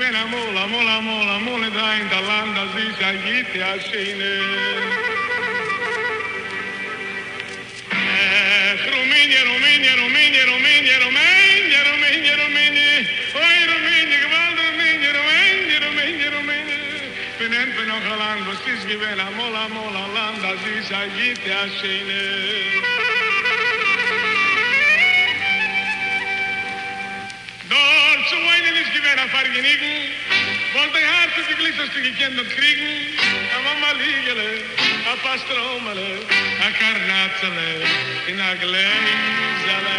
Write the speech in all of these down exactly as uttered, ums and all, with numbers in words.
given a mola, mola, mola, mola da in the land of this agite a scene. Romania, Romania, Romania, Romania, Romania, Romania, Romania, oi Romania, gewalt Romania, Romania, Romania, Romania. Venen we nog een land, was is given a mola, mola, land of this agite a scene. Dort zu weinen ist gewesen auf Argenigen, wollte ich hart für die Glitterste gekannt und kriegen, a Mama Liegele, a Pastromele, a Karnatzele, in a Gläsele.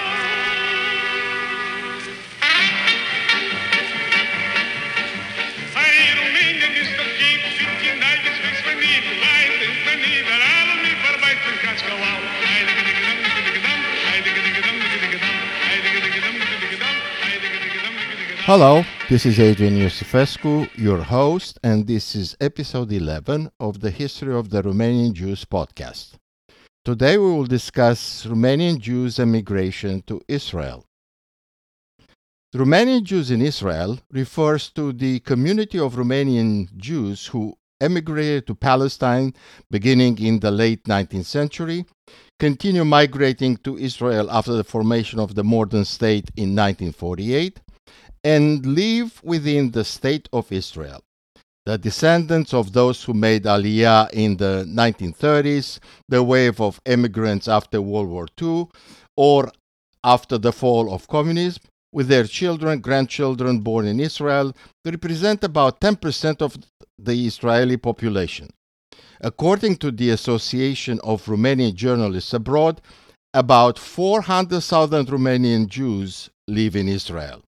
Hey, Rumänien ist doch geht, sind die Neiges, wenn's mir nie, weit ist mir nie, der alle mich verbeißt in Katschkawau. Heilige, die Gedanken, die Gedanken, heilige, die Gedanken, die Gedanken, heilige, die Gedanken, die Gedanken. Hello, this is Adrian Iosifescu, your host, and this is episode eleven of the History of the Romanian Jews podcast. Today we will discuss Romanian Jews' emigration to Israel. Romanian Jews in Israel refers to the community of Romanian Jews who emigrated to Palestine beginning in the late nineteenth century, continue migrating to Israel after the formation of the modern state in nineteen forty-eight, and live within the State of Israel. The descendants of those who made Aliyah in the nineteen thirties, the wave of immigrants after World War Two, or after the fall of communism, with their children, grandchildren born in Israel, represent about ten percent of the Israeli population. According to the Association of Romanian Journalists Abroad, about four hundred thousand Romanian Jews live in Israel.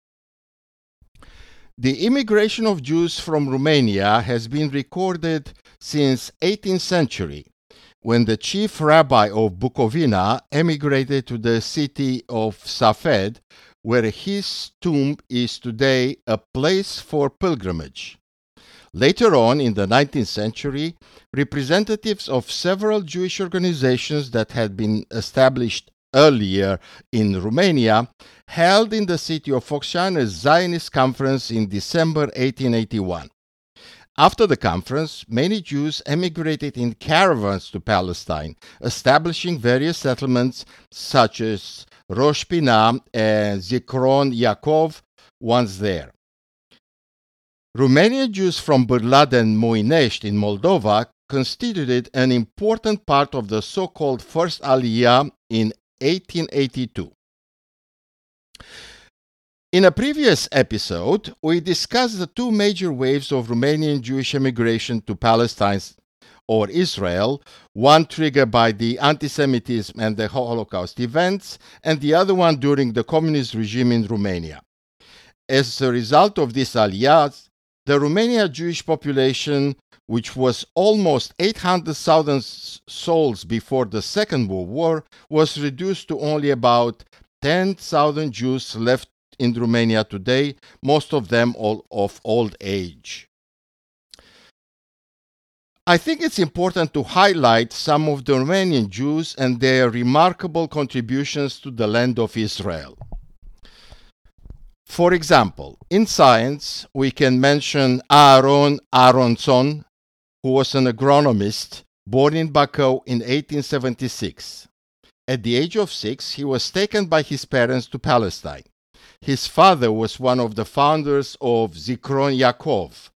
The immigration of Jews from Romania has been recorded since eighteenth century, when the chief rabbi of Bukovina emigrated to the city of Safed, where his tomb is today a place for pilgrimage. Later on, in the nineteenth century, representatives of several Jewish organizations that had been established earlier in Romania held in the city of Focșani a Zionist conference in December eighteen eighty-one. After the conference, many Jews emigrated in caravans to Palestine, establishing various settlements such as Rosh Pinah and Zichron Yaakov, once there. Romanian Jews from Bârlad and Moinești in Moldova constituted an important part of the so-called First Aliyah in eighteen eighty-two. In a previous episode, we discussed the two major waves of Romanian Jewish emigration to Palestine or Israel, one triggered by the anti-Semitism and the Holocaust events, and the other one during the communist regime in Romania. As a result of this aliyah, the Romanian Jewish population, which was almost eight hundred thousand souls before the Second World War, was reduced to only about ten thousand Jews left in Romania today, most of them all of old age. I think it's important to highlight some of the Romanian Jews and their remarkable contributions to the land of Israel. For example, in science, we can mention Aaron Aronson, who was an agronomist born in Bacău in eighteen seventy-six. At the age of six, he was taken by his parents to Palestine. His father was one of the founders of Zichron Yaakov.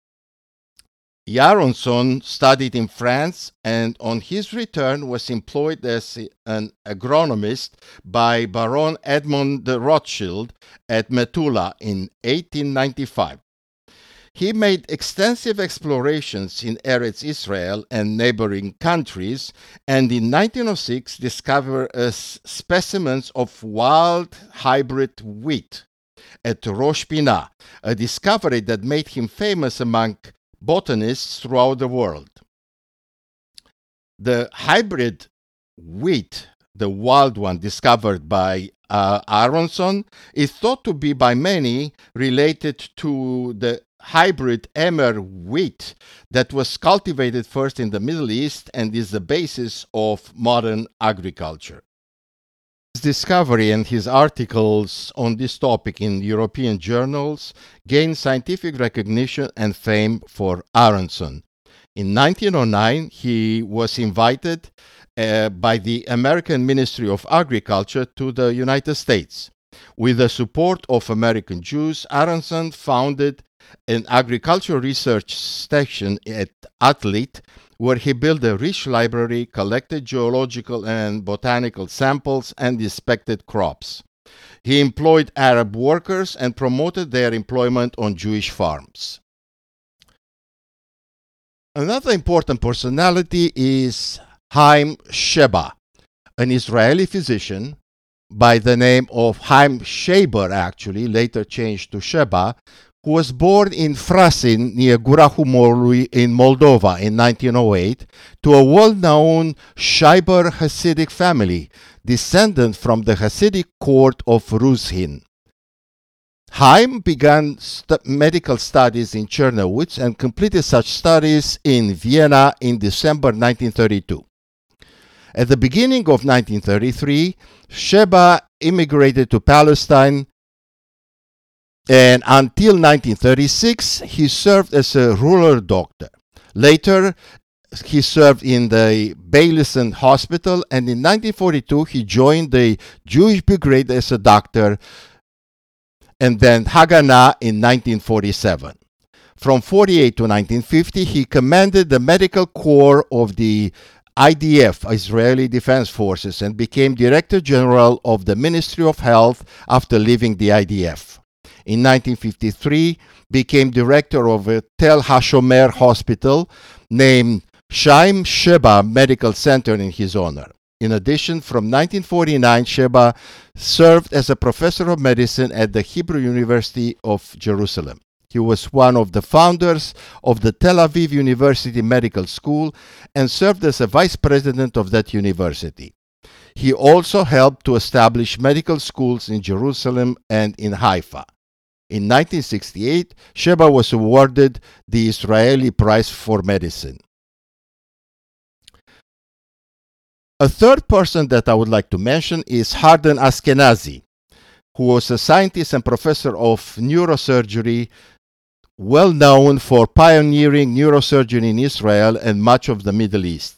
Aronson studied in France and on his return was employed as an agronomist by Baron Edmond de Rothschild at Metula in eighteen ninety-five. He made extensive explorations in Eretz Israel and neighboring countries, and in nineteen oh six discovered uh, specimens of wild hybrid wheat at Rosh Pinah, a discovery that made him famous among botanists throughout the world. The hybrid wheat, the wild one discovered by uh, Aronson, is thought to be by many related to the hybrid emmer wheat that was cultivated first in the Middle East and is the basis of modern agriculture. His discovery and his articles on this topic in European journals gained scientific recognition and fame for Aronson. In nineteen oh nine, he was invited uh, by the American Ministry of Agriculture to the United States. With the support of American Jews, Aronson founded an agricultural research station at Atlit, where he built a rich library, collected geological and botanical samples, and inspected crops. He employed Arab workers and promoted their employment on Jewish farms. Another important personality is Haim Sheba, an Israeli physician by the name of Haim Shaber, actually, later changed to Sheba, who was born in Frasin near Gurahumorui in Moldova in nineteen oh eight to a well-known Shaber Hasidic family, descendant from the Hasidic court of Ruzhin. Haim began st- medical studies in Chernowitz and completed such studies in Vienna in December nineteen thirty-two. At the beginning of nineteen thirty-three, Sheba immigrated to Palestine, and until nineteen thirty-six, he served as a rural doctor. Later, he served in the Beilinson Hospital, and in nineteen forty-two, he joined the Jewish Brigade as a doctor, and then Haganah in nineteen forty-seven. From forty-eight to nineteen fifty, he commanded the medical corps of the I D F, Israeli Defense Forces, and became Director General of the Ministry of Health after leaving the I D F. In nineteen fifty-three, became director of a Tel HaShomer hospital named Chaim Sheba Medical Center in his honor. In addition, from nineteen forty-nine, Sheba served as a professor of medicine at the Hebrew University of Jerusalem. He was one of the founders of the Tel Aviv University Medical School and served as a vice president of that university. He also helped to establish medical schools in Jerusalem and in Haifa. In nineteen sixty-eight, Sheba was awarded the Israeli Prize for Medicine. A third person that I would like to mention is Harden Ashkenazi, who was a scientist and professor of neurosurgery, well known for pioneering neurosurgery in Israel and much of the Middle East.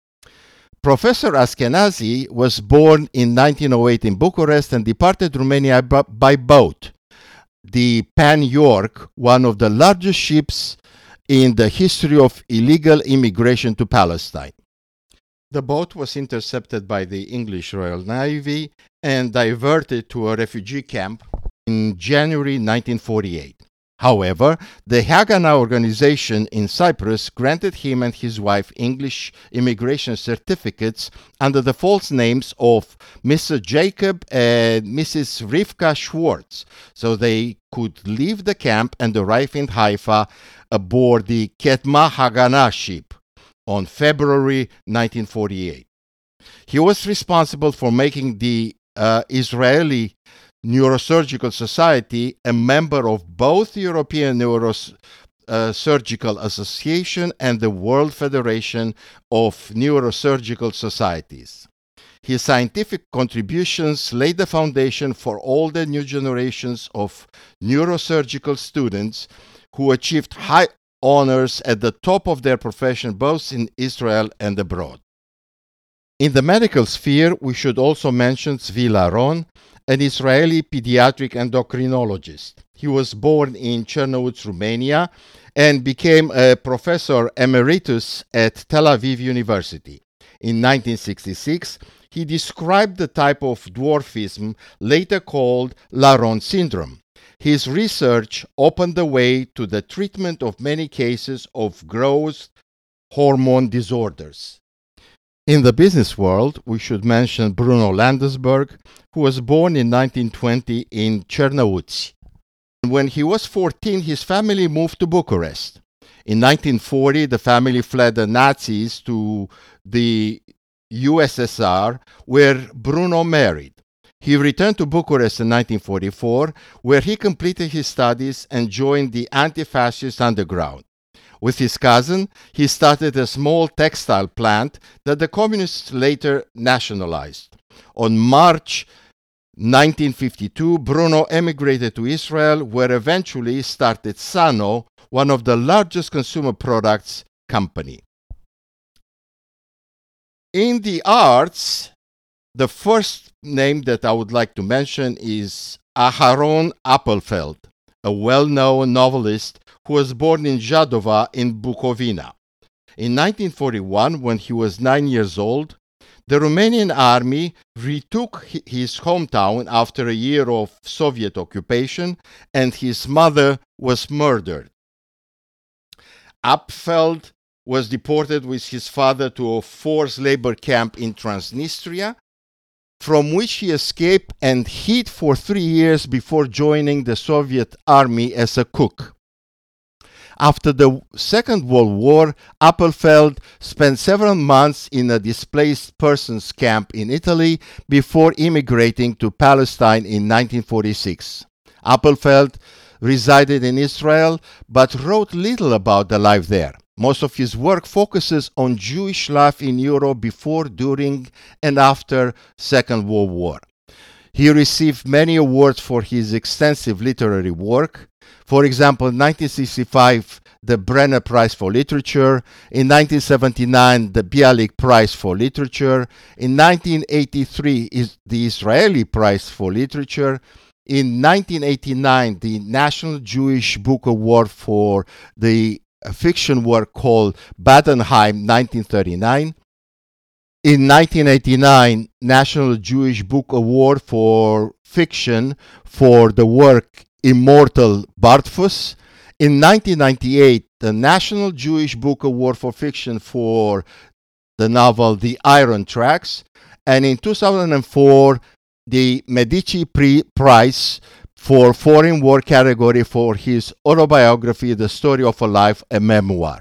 Professor Ashkenazi was born in nineteen oh eight in Bucharest and departed Romania by boat, the Pan York, one of the largest ships in the history of illegal immigration to Palestine. The boat was intercepted by the English Royal Navy and diverted to a refugee camp in January nineteen forty-eight. However, the Haganah organization in Cyprus granted him and his wife English immigration certificates under the false names of Mister Jacob and Missus Rivka Schwartz, so they could leave the camp and arrive in Haifa aboard the Ketma Haganah ship on February nineteen forty-eight. He was responsible for making the uh, Israeli Neurosurgical Society a member of both the European Neurosurgical uh, Association and the World Federation of Neurosurgical Societies. His scientific contributions laid the foundation for all the new generations of neurosurgical students who achieved high honors at the top of their profession both in Israel and abroad. In the medical sphere, we should also mention Zvi Laron, an Israeli pediatric endocrinologist. He was born in Chernowitz, Romania, and became a professor emeritus at Tel Aviv University. In nineteen sixty-six, he described the type of dwarfism later called Laron syndrome. His research opened the way to the treatment of many cases of growth hormone disorders. In the business world, we should mention Bruno Landesberg, who was born in nineteen twenty in Chernowitz. When he was fourteen, his family moved to Bucharest. In nineteen forty, the family fled the Nazis to the U S S R, where Bruno married. He returned to Bucharest in nineteen forty-four, where he completed his studies and joined the anti-fascist underground. With his cousin, he started a small textile plant that the communists later nationalized. On March nineteen fifty-two, Bruno emigrated to Israel, where eventually started Sano, one of the largest consumer products company. In the arts, the first name that I would like to mention is Aharon Appelfeld, a well-known novelist who was born in Jadova in Bukovina. In nineteen forty-one, when he was nine years old, the Romanian army retook his hometown after a year of Soviet occupation, and his mother was murdered. Appelfeld was deported with his father to a forced labor camp in Transnistria, from which he escaped and hid for three years before joining the Soviet army as a cook. After the Second World War, Appelfeld spent several months in a displaced persons camp in Italy before immigrating to Palestine in nineteen forty-six. Appelfeld resided in Israel but wrote little about the life there. Most of his work focuses on Jewish life in Europe before, during, and after Second World War. He received many awards for his extensive literary work. For example, in nineteen sixty-five, the Brenner Prize for Literature. In nineteen seventy-nine, the Bialik Prize for Literature. In nineteen eighty-three, is the Israeli Prize for Literature. In nineteen eighty-nine, the National Jewish Book Award for the fiction work called Badenheim nineteen thirty-nine. In nineteen eighty-nine, National Jewish Book Award for fiction for the work Immortal Bartfuss. In nineteen ninety-eight, the National Jewish Book Award for fiction for the novel The Iron Tracks. And in two thousand four, the Medici Prize for Foreign War category for his autobiography, The Story of a Life, a memoir.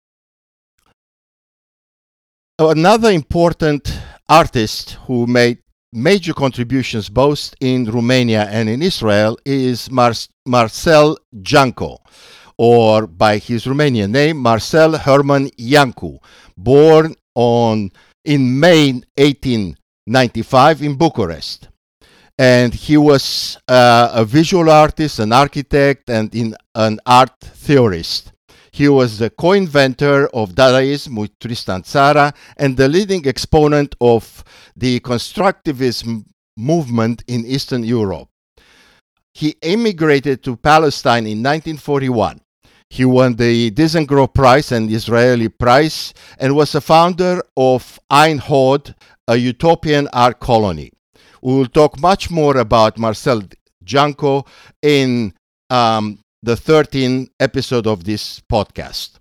Another important artist who made major contributions both in Romania and in Israel is Mar- Marcel Janco, or by his Romanian name, Marcel Herman Iancu, born on in May eighteen ninety-five in Bucharest. And he was uh, a visual artist, an architect, and in, an art theorist. He was the co-inventor of Dadaism with Tristan Tzara and the leading exponent of the constructivism movement in Eastern Europe. He emigrated to Palestine in nineteen forty-one. He won the Dizengoff Prize and Israeli Prize and was a founder of Ein Hod, a utopian art colony. We will talk much more about Marcel Janco in um, the thirteenth episode of this podcast.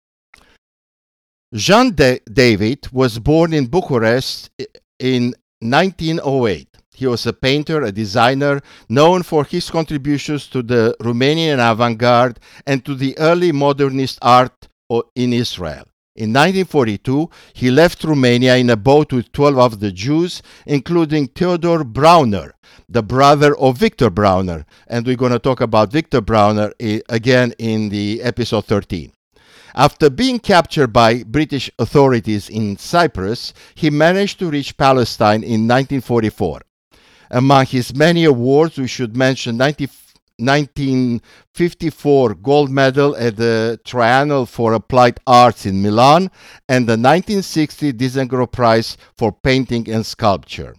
Jean De- David was born in Bucharest in nineteen oh eight. He was a painter, a designer, known for his contributions to the Romanian avant-garde and to the early modernist art in Israel. In nineteen forty-two, he left Romania in a boat with twelve of the Jews, including Theodor Brauner, the brother of Victor Brauner, and we're going to talk about Victor Brauner again in the episode thirteen. After being captured by British authorities in Cyprus, he managed to reach Palestine in nineteen forty-four. Among his many awards, we should mention nineteen fifty-four gold medal at the Triennial for Applied Arts in Milan and the nineteen sixty Dizengoff Prize for Painting and Sculpture.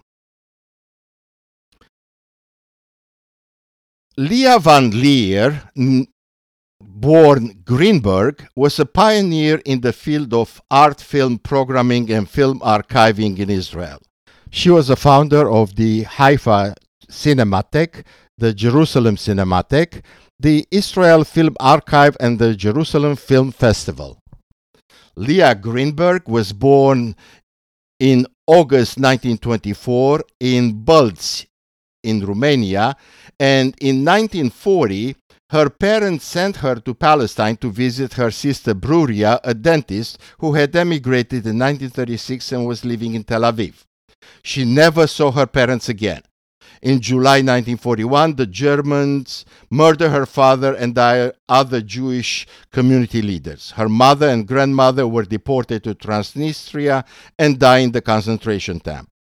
Leah van Leer, born Greenberg, was a pioneer in the field of art film programming and film archiving in Israel. She was a founder of the Haifa Cinematheque, the Jerusalem Cinematheque, the Israel Film Archive, and the Jerusalem Film Festival. Leah Greenberg was born in August nineteen twenty-four in Bălți, in Romania, and in nineteen forty, her parents sent her to Palestine to visit her sister Bruria, a dentist who had emigrated in nineteen thirty-six and was living in Tel Aviv. She never saw her parents again. In July nineteen forty-one, the Germans murdered her father and the other Jewish community leaders. Her mother and grandmother were deported to Transnistria and died in the concentration camp.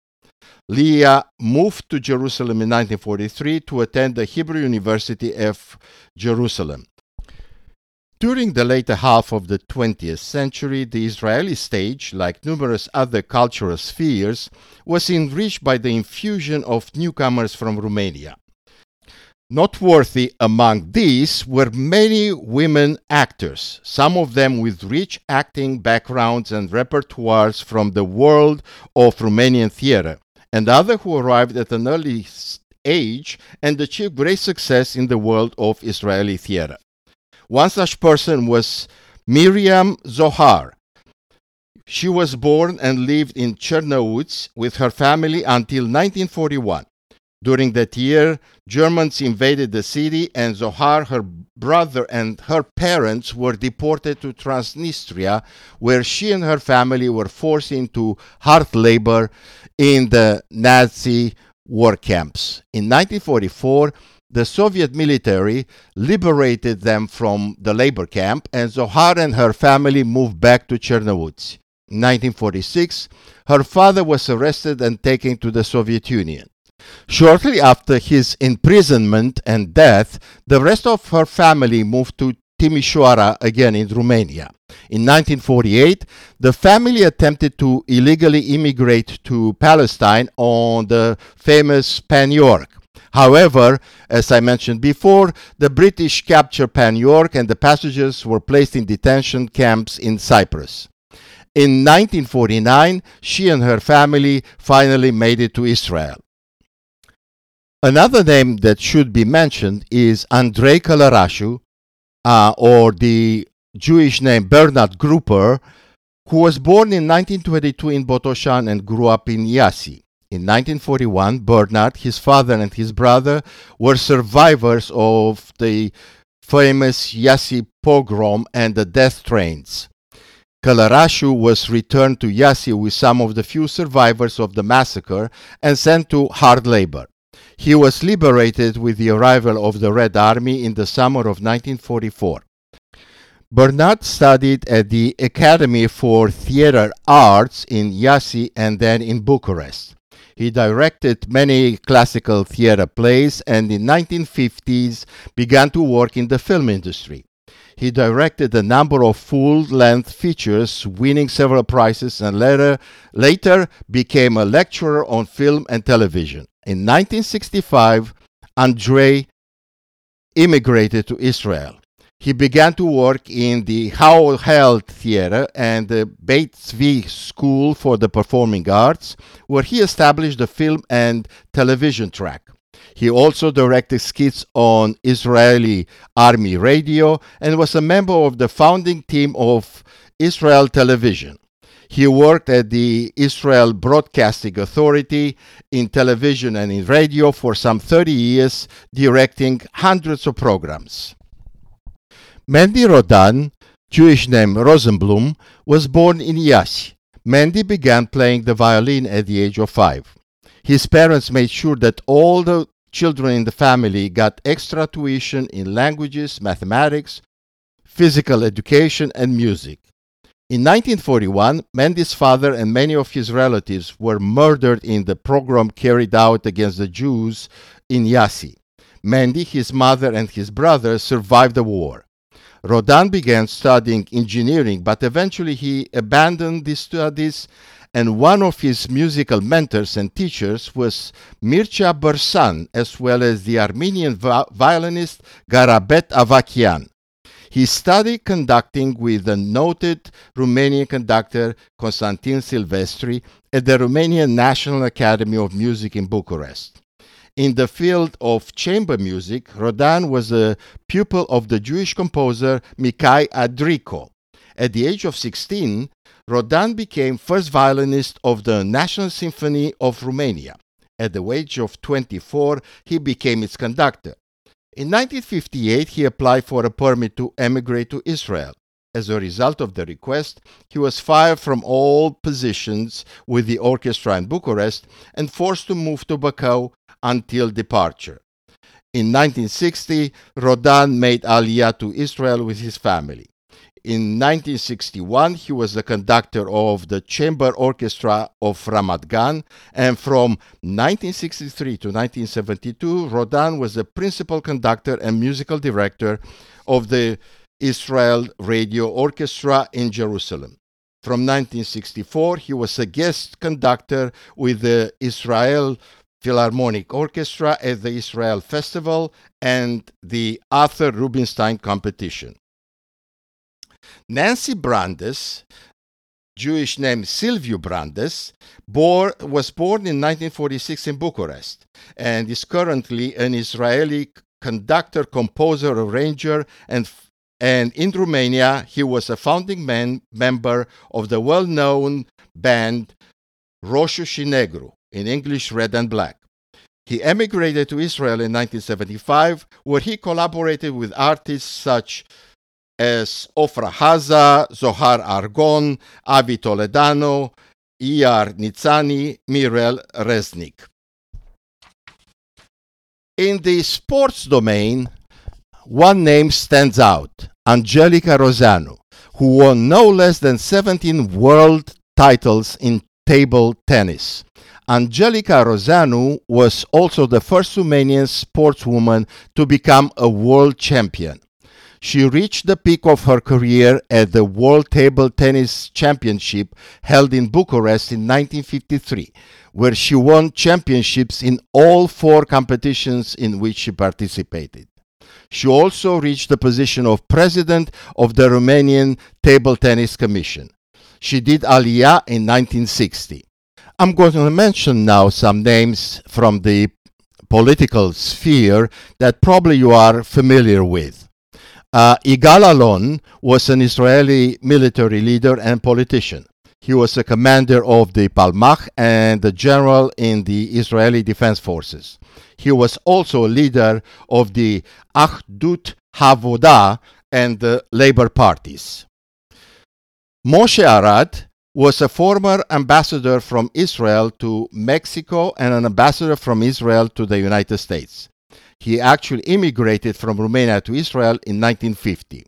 Leah moved to Jerusalem in nineteen forty-three to attend the Hebrew University of Jerusalem. During the later half of the twentieth century, the Israeli stage, like numerous other cultural spheres, was enriched by the infusion of newcomers from Romania. Noteworthy among these were many women actors, some of them with rich acting backgrounds and repertoires from the world of Romanian theater, and others who arrived at an early age and achieved great success in the world of Israeli theater. One such person was Miriam Zohar. She was born and lived in Chernăuți with her family until nineteen forty-one. During that year, Germans invaded the city, and Zohar, her brother, and her parents were deported to Transnistria, where she and her family were forced into hard labor in the Nazi war camps. In nineteen forty-four, the Soviet military liberated them from the labor camp, and Zohar and her family moved back to Chernăuți. In nineteen forty-six, her father was arrested and taken to the Soviet Union. Shortly after his imprisonment and death, the rest of her family moved to Timișoara, again in Romania. In nineteen forty-eight, the family attempted to illegally immigrate to Palestine on the famous Pan York. However, as I mentioned before, the British captured Pan York and the passengers were placed in detention camps in Cyprus. In nineteen forty-nine, she and her family finally made it to Israel. Another name that should be mentioned is Andrei Călărașu, uh, or the Jewish name Bernard Grupper, who was born in nineteen twenty-two in Botoșani and grew up in Iași. In nineteen forty-one, Bernard, his father, and his brother were survivors of the famous Iași pogrom and the death trains. Călărașu was returned to Iași with some of the few survivors of the massacre and sent to hard labor. He was liberated with the arrival of the Red Army in the summer of nineteen forty-four. Bernard studied at the Academy for Theatre Arts in Iași and then in Bucharest. He directed many classical theatre plays and in nineteen fifties began to work in the film industry. He directed a number of full-length features, winning several prizes, and later, later became a lecturer on film and television. In nineteen sixty-five, Andrei immigrated to Israel. He began to work in the Howell Theatre and the Beit Zvi School for the Performing Arts, where he established the film and television track. He also directed skits on Israeli Army radio and was a member of the founding team of Israel Television. He worked at the Israel Broadcasting Authority in television and in radio for some thirty years, directing hundreds of programs. Mendy Rodan, Jewish name Rosenblum, was born in Iași. Mendy began playing the violin at the age of five. His parents made sure that all the children in the family got extra tuition in languages, mathematics, physical education, and music. In nineteen forty-one, Mendy's father and many of his relatives were murdered in the pogrom carried out against the Jews in Iași. Mendy, his mother, and his brother survived the war. Rodan began studying engineering, but eventually he abandoned these studies, and one of his musical mentors and teachers was Mircea Bărsan, as well as the Armenian vi- violinist Garabet Avakian. He studied conducting with the noted Romanian conductor Constantin Silvestri at the Romanian National Academy of Music in Bucharest. In the field of chamber music, Rodan was a pupil of the Jewish composer Mihai Adrico. At the age of sixteen, Rodan became first violinist of the National Symphony of Romania. At the age of twenty-four, he became its conductor. In nineteen fifty-eight, he applied for a permit to emigrate to Israel. As a result of the request, he was fired from all positions with the orchestra in Bucharest and forced to move to Bacău until departure. In nineteen sixty, Rodan made Aliyah to Israel with his family. In nineteen sixty-one, he was the conductor of the Chamber Orchestra of Ramat Gan, and from nineteen sixty-three to nineteen seventy-two, Rodan was the principal conductor and musical director of the Israel Radio Orchestra in Jerusalem. From nineteen sixty-four, he was a guest conductor with the Israel Philharmonic Orchestra at the Israel Festival and the Arthur Rubinstein competition. Nancy Brandes, Jewish name Silviu Brandes, bore, was born in nineteen forty-six in Bucharest and is currently an Israeli conductor, composer, arranger, and and in Romania he was a founding man, member of the well-known band Roșu și Negru, in English Red and Black. He emigrated to Israel in nineteen seventy-five, where he collaborated with artists such as Ofra Haza, Zohar Argon, Avi Toledano, Iyar Nitzani, Mirel Resnik. In the sports domain, one name stands out, Angelika Roseanu, who won no less than seventeen world titles in table tennis. Angelika Roseanu was also the first Romanian sportswoman to become a world champion. She reached the peak of her career at the World Table Tennis Championship held in Bucharest in nineteen fifty-three, where she won championships in all four competitions in which she participated. She also reached the position of president of the Romanian Table Tennis Commission. She did Aliyah in nineteen sixty. I'm going to mention now some names from the political sphere that probably you are familiar with. Uh, Igal Alon was an Israeli military leader and politician. He was a commander of the Palmach and a general in the Israeli Defense Forces. He was also a leader of the Achdut Havodah and the Labor parties. Moshe Arad was a former ambassador from Israel to Mexico and an ambassador from Israel to the United States. He actually immigrated from Romania to Israel in nineteen fifty.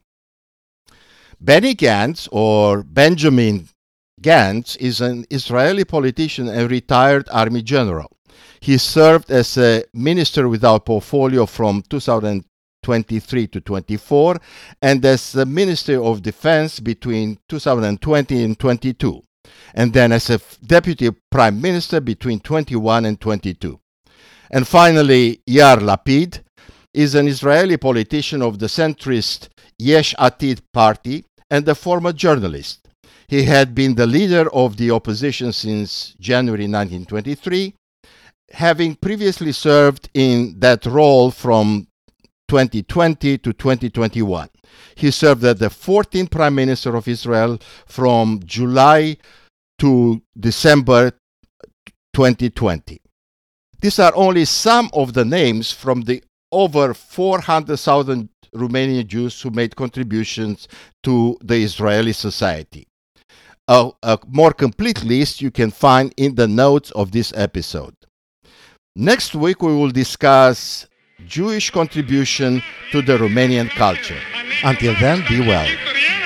Benny Gantz, or Benjamin Gantz, is an Israeli politician and retired army general. He served as a minister without portfolio from two thousand twenty-three to twenty-four and as the Minister of Defense between two thousand twenty and twenty-two, and then as a Deputy Prime Minister between twenty-one and twenty-two. And finally, Yair Lapid is an Israeli politician of the centrist Yesh Atid party and a former journalist. He had been the leader of the opposition since January nineteen twenty-three, having previously served in that role from twenty twenty to twenty twenty-one. He served as the fourteenth Prime Minister of Israel from July to December twenty twenty. These are only some of the names from the over four hundred thousand Romanian Jews who made contributions to the Israeli society. A, a more complete list you can find in the notes of this episode. Next week we will discuss Jewish contribution to the Romanian culture. Until then, be well.